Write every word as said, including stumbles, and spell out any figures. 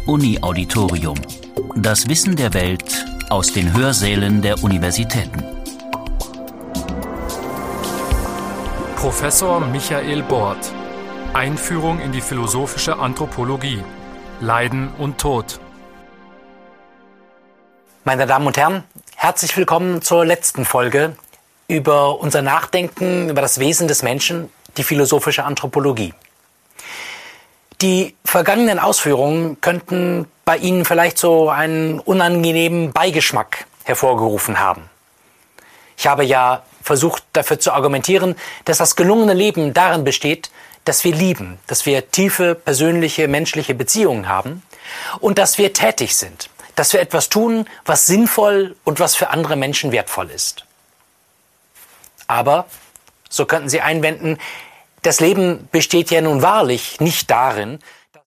Uni-Auditorium. Das Wissen der Welt aus den Hörsälen der Universitäten. Professor Michael Bort. Einführung in die philosophische Anthropologie. Leiden und Tod. Meine Damen und Herren, herzlich willkommen zur letzten Folge über unser Nachdenken über das Wesen des Menschen, die philosophische Anthropologie. Die vergangenen Ausführungen könnten bei Ihnen vielleicht so einen unangenehmen Beigeschmack hervorgerufen haben. Ich habe ja versucht, dafür zu argumentieren, dass das gelungene Leben darin besteht, dass wir lieben, dass wir tiefe, persönliche, menschliche Beziehungen haben und dass wir tätig sind, dass wir etwas tun, was sinnvoll und was für andere Menschen wertvoll ist. Aber, so könnten Sie einwenden, das Leben besteht ja nun wahrlich nicht darin,